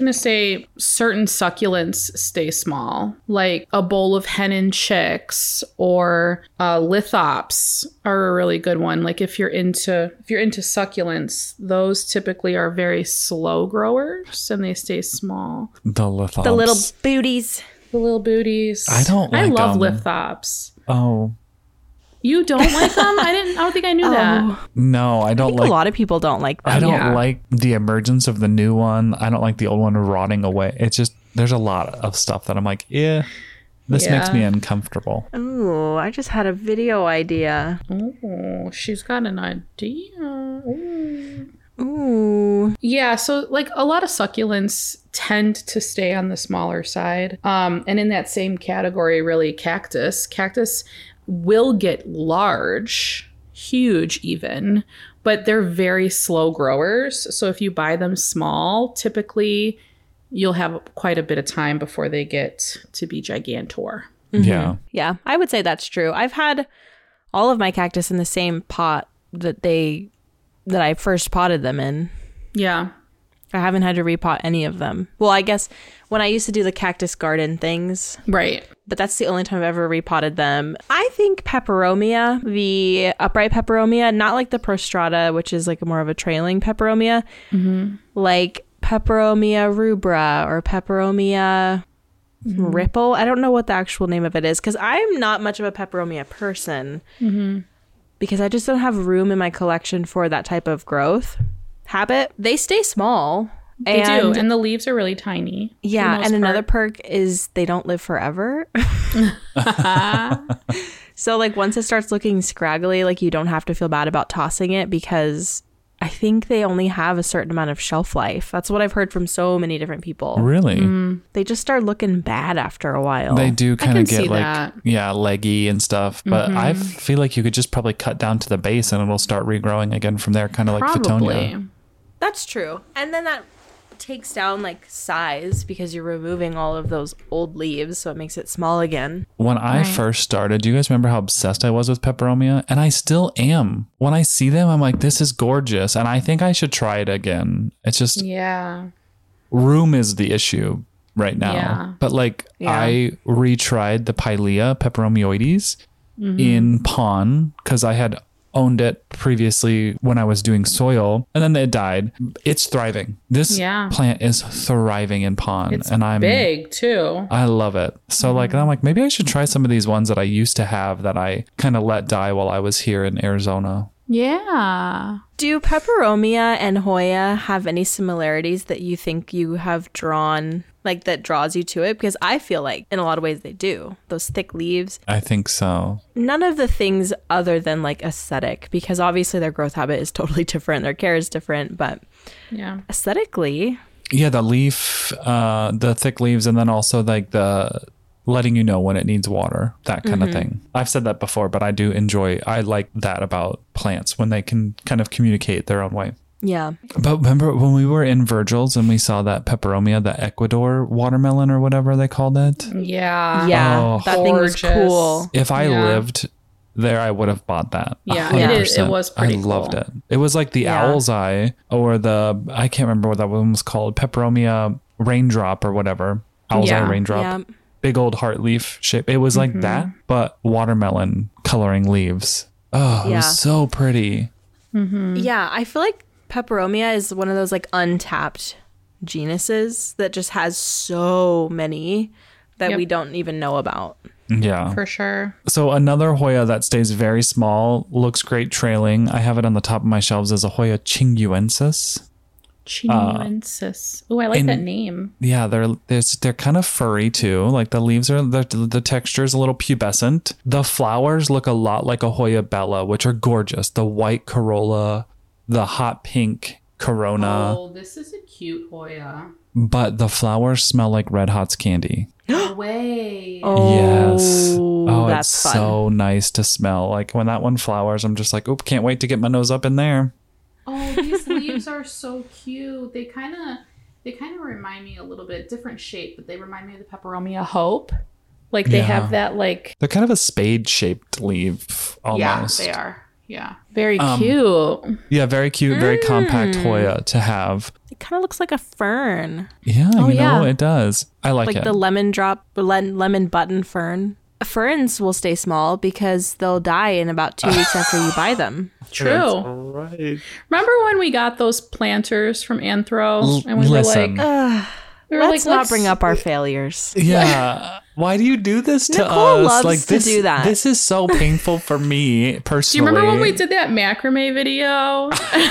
certain succulents stay small, like a bowl of hen and chicks or lithops are a really good one. Like if you're into succulents, those typically are very slow growers and they stay small. The lithops. The little booties. The little booties. I don't I like love them. lithops. Oh, You don't like them? I don't think I knew that. no, I I don't think like a lot of people don't like them. I don't Yeah. like the emergence of the new one. I don't like the old one rotting away. It's just, there's a lot of stuff that I'm like, this makes Yeah. me uncomfortable. Ooh, I just had a video idea. Oh, she's got an idea. Ooh. Ooh. Yeah, so like a lot of succulents tend to stay on the smaller side. And in that same category, really, cactus. Cactus will get large, huge even, but they're very slow growers. So if you buy them small, typically you'll have quite a bit of time before they get to be gigantor. Yeah. Yeah, I would say that's true. I've had all of my cactus in the same pot that I first potted them in. Yeah. I haven't had to repot any of them. Well, I guess when I used to do the cactus garden things, Right. but that's the only time I've ever repotted them. I think peperomia, the upright peperomia, not like the prostrata, which is like more of a trailing peperomia, like peperomia rubra or peperomia ripple. I don't know what the actual name of it is because I'm not much of a peperomia person because I just don't have room in my collection for that type of growth habit. They stay small. They do. And the leaves are really tiny. for the Yeah, most and another part. perk is they don't live forever. So like once it starts looking scraggly, like you don't have to feel bad about tossing it because I think they only have a certain amount of shelf life. That's what I've heard from so many different people. Really? They just start looking bad after a while. They do kind can of get see like, that. yeah, leggy and stuff. But I feel like you could just probably cut down to the base and it'll start regrowing again from there, kind of like Probably. Fittonia. That's true. And then that takes down like size because you're removing all of those old leaves, so it makes it small again. When I first started, do you guys remember how obsessed I was with peperomia? And I still am. When I see them, I'm like, this is gorgeous. And I think I should try it again. It's just Yeah. room is the issue right now. Yeah. But like Yeah. I retried the Pilea peperomioides in Pawn because I had owned it previously when I was doing soil and then it died. It's thriving. This Yeah. plant is thriving in Pawn It's and I'm big too. I love it. So like I'm like maybe I should try some of these ones that I used to have that I kind of let die while I was here in Arizona. Yeah. Do peperomia and Hoya have any similarities that you think you have drawn, like that draws you to it? Because I feel like in a lot of ways they do. Those thick leaves. I think so. None of the things other than like aesthetic, because obviously their growth habit is totally different. Their care is different, but Yeah. aesthetically, Yeah, the leaf, the thick leaves, and then also like the letting you know when it needs water, that kind of thing. I've said that before, but I like that about plants when they can kind of communicate their own way. yeah. But remember when we were in Virgil's and we saw that peperomia, the Ecuador watermelon or whatever they called it? Yeah. Yeah. Oh. That thing was Gorgeous. cool. If I Yeah. lived there, I would have bought that. Yeah, it is. It 100%. was pretty I loved cool. it. It was like the Yeah. owl's eye or I can't remember what that one was called, peperomia raindrop or whatever. Owl's eye Yeah. raindrop. Yeah. Big old heart leaf shape. It was like that, but watermelon coloring leaves. Oh, it Yeah. was so pretty. Yeah. I feel like peperomia is one of those like untapped genuses that just has so many that Yep. we don't even know about. Yeah. For sure. So another Hoya that stays very small, looks great trailing. I have it on the top of my shelves as a Hoya chinguensis. Chinuensis. Oh, I like and- that name. Yeah, they're kind of furry too. Like the leaves are the texture is a little pubescent. The flowers look a lot like a Hoya bella, which are gorgeous. The white corolla, the hot pink corona. Oh, this is a cute Hoya. but the flowers smell like Red Hot's candy. No way. Yes. Oh, that's it's fun. so nice to smell. Like when that one flowers, I'm just like, oop, can't wait to get my nose up in there. Oh, these leaves are so cute. They kind of remind me a little bit different shape, but they remind me of the Peperomia Hope. Like they have that like. They're kind of a spade-shaped leaf almost. Yeah, they are. Yeah, very cute. Yeah, very cute, very compact Hoya to have. It kind of looks like a fern. Yeah, Oh, you know, yeah. it does. I like Like it. the lemon button fern. Ferns will stay small because they'll die in about 2 weeks after you buy them. True. Right. Remember when we got those planters from Anthro and we Listen. were like, Let's not bring up our failures. Yeah. Why do you do this to Nicole us? loves Like to this, do that. This is so painful for me do personally. you remember when we did that macrame video?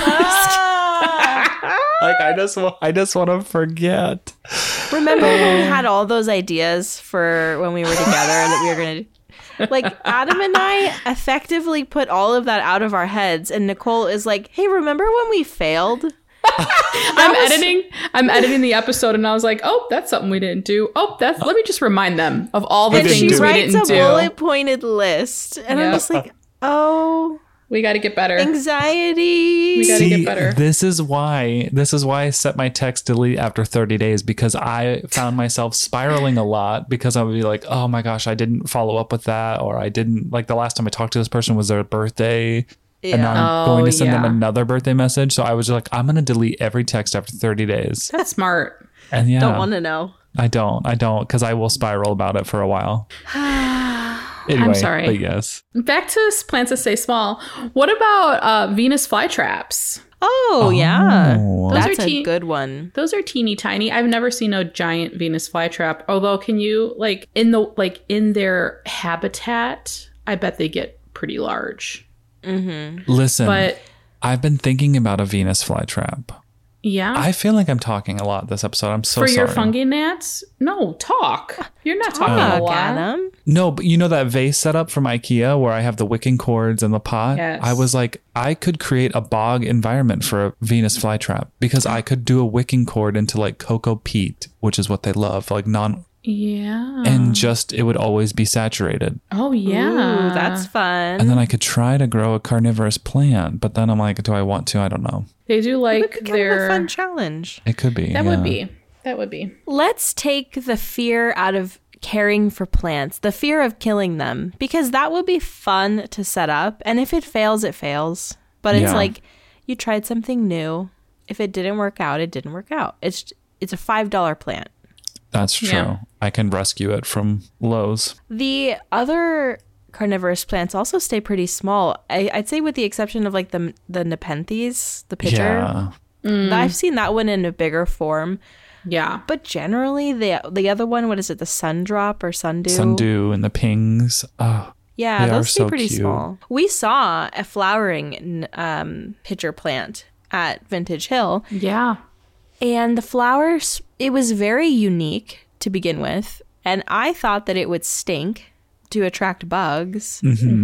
Like I just want to forget. Remember when we had all those ideas for when we were together that we were going to like Adam and I effectively put all of that out of our heads, and Nicole is like, "Hey, remember when we failed?" I'm editing the episode and I was like, oh, that's something we didn't do. Oh, let me just remind them of all the And things she we writes didn't a do. bullet pointed list, and I'm Yep. just like, "Oh, We got to get better. anxiety." We gotta get better. This is why I set my text delete after 30 days, because I found myself spiraling a lot, because I would be like, oh my gosh, I didn't follow up with that, or I didn't, like the last time I talked to this person was their birthday. And now I'm going to send them another birthday message. So I was like, I'm going to delete every text after 30 days. That's smart. And yeah, Don't want to know. I don't, because I will spiral about it for a while. Anyway, I'm sorry. But yes. Back to plants that stay small. What about Venus flytraps? Oh, yeah. Oh. Those That's are a good one. Those are teeny tiny. I've never seen a giant Venus flytrap. Although, can you in their habitat? I bet they get pretty large. Listen, But I've been thinking about a Venus flytrap. yeah, I feel like I'm talking a lot this episode. I'm so for sorry. your fungi gnats. No, talk. You're not talking a lot. Adam. No, but you know that vase setup from IKEA where I have the wicking cords and the pot? Yes. I was like, I could create a bog environment for a Venus flytrap, because I could do a wicking cord into like cocoa peat, which is what they love, like Yeah. and just it would always be saturated. Oh yeah, Ooh, that's fun. And then I could try to grow a carnivorous plant, but then I'm like, do I want to? I don't know. they do It like could be kind of a their. fun challenge. It could be. That yeah. would be. That would be. Let's take the fear out of caring for plants, the fear of killing them, because that would be fun to set up. And if it fails, it fails. But it's Yeah. like you tried something new. If it didn't work out, it didn't work out. It's a $5 plant. That's true. Yeah. I can rescue it from Lowe's. The other carnivorous plants also stay pretty small. I'd say with the exception of like the Nepenthes, the pitcher. Yeah. I've seen that one in a bigger form. Yeah. But generally, the other one, what is it, the Sundrop or Sundew? Sundew and the pings. Oh, Yeah, They are those stay so pretty cute. small. We saw a flowering pitcher plant at Vintage Hill, Yeah. and the flowers, it was very unique to begin with, and I thought that it would stink to attract bugs,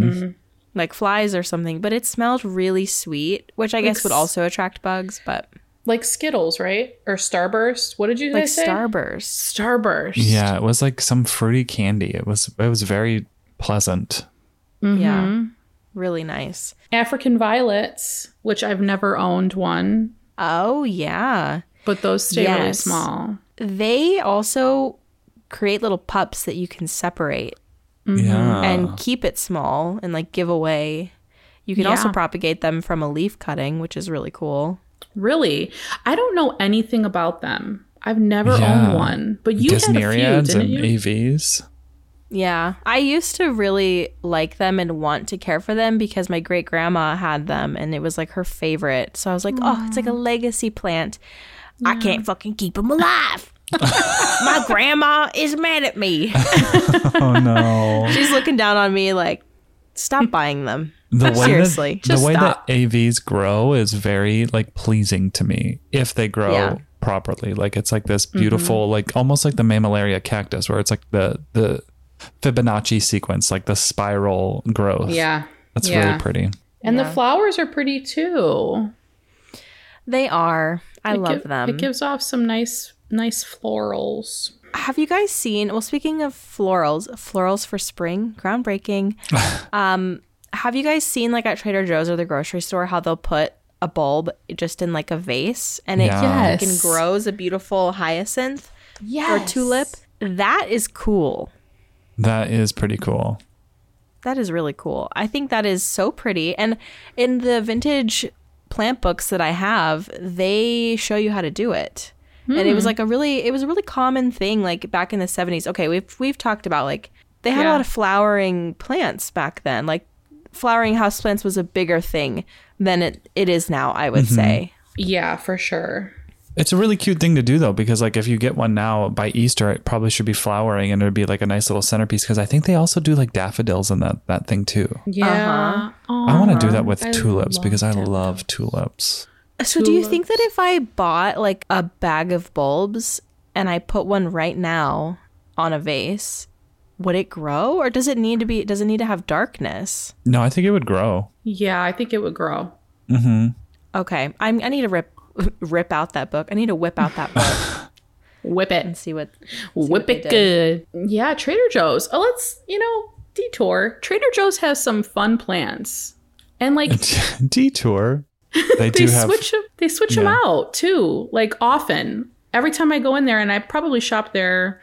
like flies or something, but it smelled really sweet, which I guess would also attract bugs, but Like Skittles, right? Or Starburst. What did you like guys say? Starburst. Starburst. yeah. It was like some fruity candy. It was very pleasant. Yeah, really nice. African violets, which I've never owned one, Oh, yeah. but those stay really Yes. small. They also create little pups that you can separate Yeah. and keep it small and like give away. You can also Yeah. propagate them from a leaf cutting, which is really cool. Really? I don't know anything about them. I've never Yeah. owned one, but you had a few, Disneyariads didn't and you? AVs. Yeah. I used to really like them and want to care for them because my great grandma had them and it was like her favorite. So I was like, oh, it's like a legacy plant. I can't fucking keep them alive. My grandma is mad at me. Oh no. She's looking down on me like, stop buying them. The way Seriously, that, the just way stop. that AVs grow is very like pleasing to me if they grow Yeah. properly. Like it's like this beautiful, like almost like the mammillaria cactus, where it's like the Fibonacci sequence, like the spiral growth. Yeah. That's Yeah. really pretty. And the Yeah. flowers are pretty too. They are. I love them. It gives off some nice nice florals. Have you guys seen, well, speaking of florals for spring, groundbreaking. Have you guys seen like at Trader Joe's or the grocery store how they'll put a bulb just in like a vase and it Yeah. fucking grows a beautiful hyacinth Yes. or tulip? That is cool. That is pretty cool. That is really cool. I think that is so pretty. And in the vintage plant books that I have, they show you how to do it. And it was like a really common thing like back in the 70s. Okay, we've talked about like they had a lot of flowering plants back then. Like flowering houseplants was a bigger thing than it is now, I would say. Yeah, for sure. It's a really cute thing to do though, because like if you get one now by Easter, it probably should be flowering and it would be like a nice little centerpiece. Because I think they also do like daffodils in that thing too. Yeah. I want to do that with tulips love because I love tulips. So do you think that if I bought like a bag of bulbs and I put one right now on a vase, would it grow, or does it need to have darkness? No, I think it would grow. Yeah, I think it would grow. Okay, I need to rip out that book. I need to whip out that book Whip it. and see what Whip they it did. good. Yeah, Trader Joe's. Oh, let's, detour. Trader Joe's has some fun plants. And like Detour. They they do have. switch them out too, like often. Every time I go in there, and I probably shop there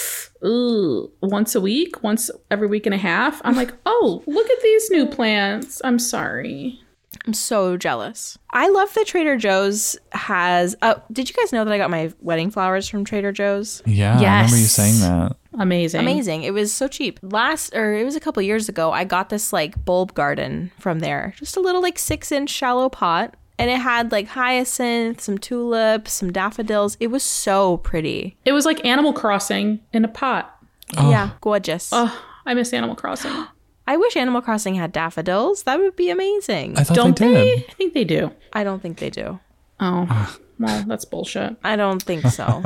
once every week and a half. I'm like, oh, look at these new plants. I'm sorry. I'm so jealous. I love that Trader Joe's has. Did you guys know that I got my wedding flowers from Trader Joe's? Yeah, I remember you saying that. Amazing. It was so cheap. It was a couple years ago. I got this like bulb garden from there. Just a little like 6-inch shallow pot. And it had like hyacinth, some tulips, some daffodils. It was so pretty. It was like Animal Crossing in a pot. Yeah, gorgeous. Oh, I miss Animal Crossing. I wish Animal Crossing had daffodils. That would be amazing. I thought Don't they they? did. I think they do. I don't think they do. Oh, well, that's bullshit. I don't think so.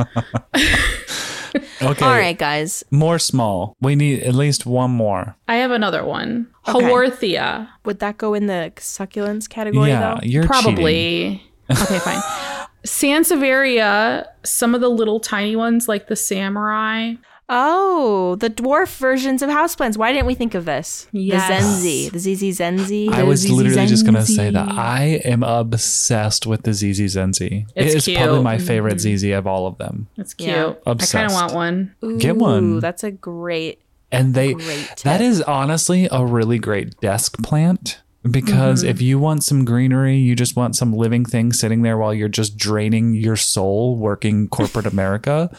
Okay. All right, guys. More small. We need at least one more. I have another one. Okay. Haworthia. Would that go in the succulents category, Yeah, though? you're cheating. Probably. Okay, fine. Sansevieria, some of the little tiny ones like the samurai. Oh, the dwarf versions of houseplants. Why didn't we think of this? Yes. The ZZ Zenzi. I was ZZ literally just going to Zenzi. say that I am obsessed with the ZZ Zenzi. It's It is cute. probably my favorite ZZ of all of them. That's cute. Yeah. I Obsessed. kind of want one. Get one. Ooh, that's a great. And Great that tip. is honestly a really great desk plant because if you want some greenery, you just want some living thing sitting there while you're just draining your soul working corporate America.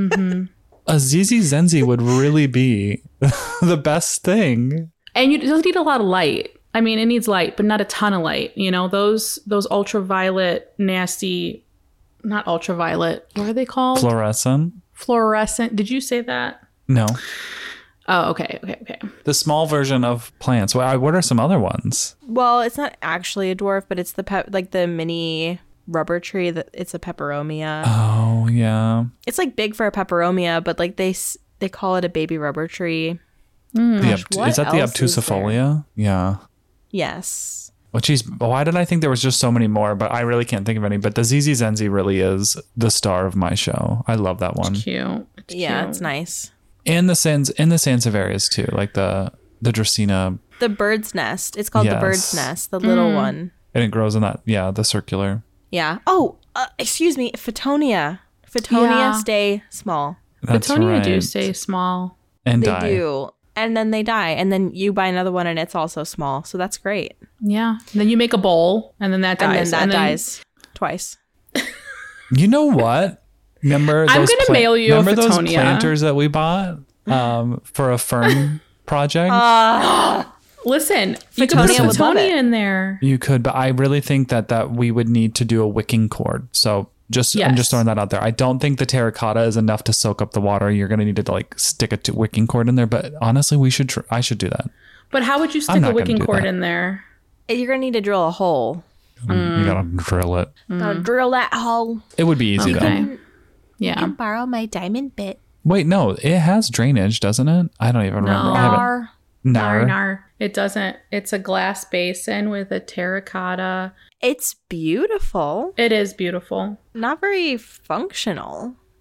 A ZZ Zenzi would really be the best thing. And it doesn't need a lot of light. I mean, it needs light, but not a ton of light. Those ultraviolet, nasty, not ultraviolet. What are they called? Fluorescent? Fluorescent. Did you say that? No. Oh, okay. The small version of plants. What are some other ones? Well, it's not actually a dwarf, but it's the mini rubber tree. It's a peperomia. Oh, yeah. It's like big for a peperomia, but like they call it a baby rubber tree. what Is that the else is there? obtusifolia? Yeah. Yes. Well, geez, why did I think there was just so many more? But I really can't think of any. But the ZZ Zenzi really is the star of my show. I love that one. Cute. It's Yeah, cute. it's nice. And the Sansevieras too, like the Dracaena, The bird's nest. It's called the Yes. bird's nest, the little one. and it grows in that. Yeah, the circular. Yeah. Oh, excuse me. Photonia. Yeah. Stay small. That's Betonia right. do stay small. and They die. do. And then they die. And then you buy another one and it's also small. So that's great. Yeah. Then you make a bowl, and then that dies. And then that dies twice. You know what? Remember I'm those gonna mail you a remember those Photonia. planters that we bought for a fern project? Listen, you can put Photonia would love Photonia it. in there. You could, but I really think that we would need to do a wicking cord. So I'm just Yes. throwing that out there. I don't think the terracotta is enough to soak up the water. You're going to need to like stick a wicking cord in there. But honestly, I should do that. But how would you stick not a gonna wicking do cord that. in there? You're going to need to drill a hole. You got to drill it. Gotta drill that hole. It would be easy though. Okay. Yeah. Borrow my diamond bit. Wait, no, it has drainage, doesn't it? I don't even remember. I haven't. Nar. Nar. Nar. It doesn't. It's a glass basin with a terracotta. It's beautiful. It is beautiful. Not very functional.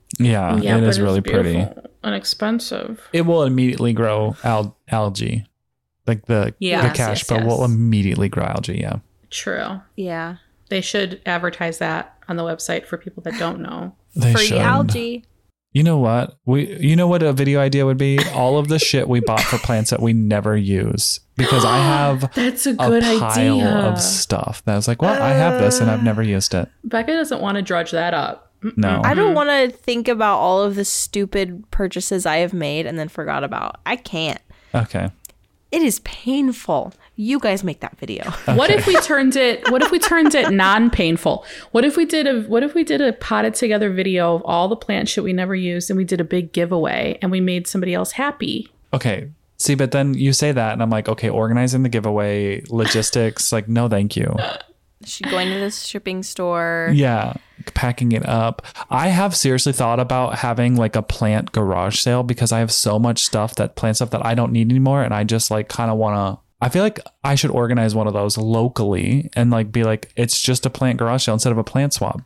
Yeah, Yeah, it but is really it's pretty. beautiful and expensive. It will immediately grow algae. Like the Yes, cash, yes, but yes. will immediately grow algae. Yeah. True. Yeah. They should advertise that on the website for people that don't know. They Free should. algae. You know what? You know what a video idea would be? All of the shit we bought for plants that we never use. Because I have That's a a good pile idea. of stuff that I was like, well, I have this and I've never used it. Becca doesn't want to drudge that up. No. I don't want to think about all of the stupid purchases I have made and then forgot about. I can't. Okay. It is painful. You guys make that video. What if we turned it non-painful? What if we did a potted together video of all the plant shit we never used and we did a big giveaway and we made somebody else happy? Okay. See, but then you say that and I'm like, okay, organizing the giveaway, logistics, like, no, thank you. Going to this shipping store. Yeah. Packing it up. I have seriously thought about having like a plant garage sale because I have so much plant stuff that I don't need anymore. And I just like kind of want to, I feel like I should organize one of those locally and like be like, it's just a plant garage sale instead of a plant swap.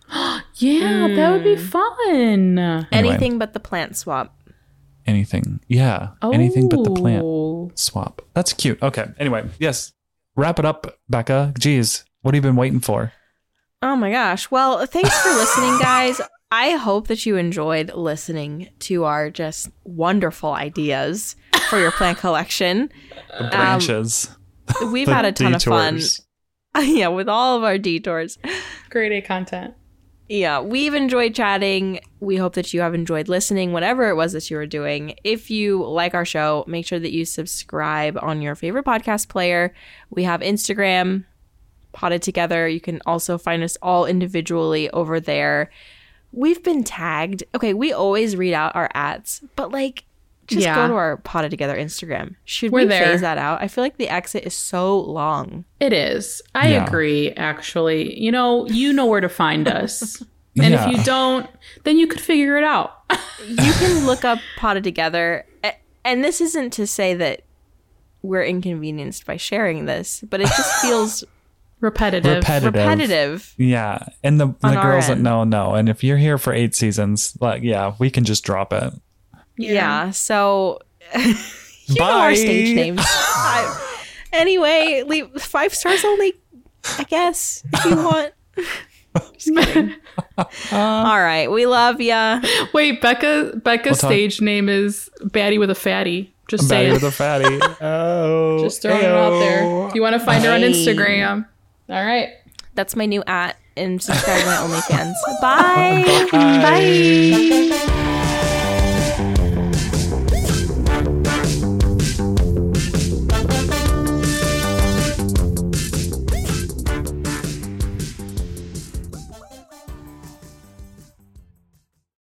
Yeah, that would be fun. Anything but the plant swap. Anything. Yeah. Anything but the plant Oh. swap. That's cute. Okay. Anyway, yes. Wrap it up, Becca. Jeez. What have you been waiting for? Oh my gosh. Well, thanks for listening, guys. I hope that you enjoyed listening to our just wonderful ideas for your plant collection. The branches. We've The had a ton detours. of fun. Yeah, with all of our detours. Grade A content. Yeah, we've enjoyed chatting. We hope that you have enjoyed listening, whatever it was that you were doing. If you like our show, make sure that you subscribe on your favorite podcast player. We have Instagram, Potted Together. You can also find us all individually over there. We've been tagged. Okay, we always read out our ads, but like, just Yeah. go to our Potted Together Instagram. Should We're we there. phase that out? I feel like the exit is so long. It is. I Yeah. agree, actually. You know where to find us. And Yeah. if you don't, then you could figure it out. You can look up Potted Together, and this isn't to say that we're inconvenienced by sharing this, but it just feels repetitive. Yeah. And the On our girls that end. know. And if you're here for 8 seasons, like, yeah, we can just drop it. Yeah, so you Bye. know our stage names. Anyway, leave 5 stars only, I guess, if you want. Just kidding. All right, we love ya. Wait, Becca's talk- stage name is Baddie with a Fatty. Just Fatty saying. with a fatty. Oh. Just throwing it out there. If you want to find her on Hey. Instagram. All right. That's my new @ and subscribe to my OnlyFans. Bye. Bye. Bye.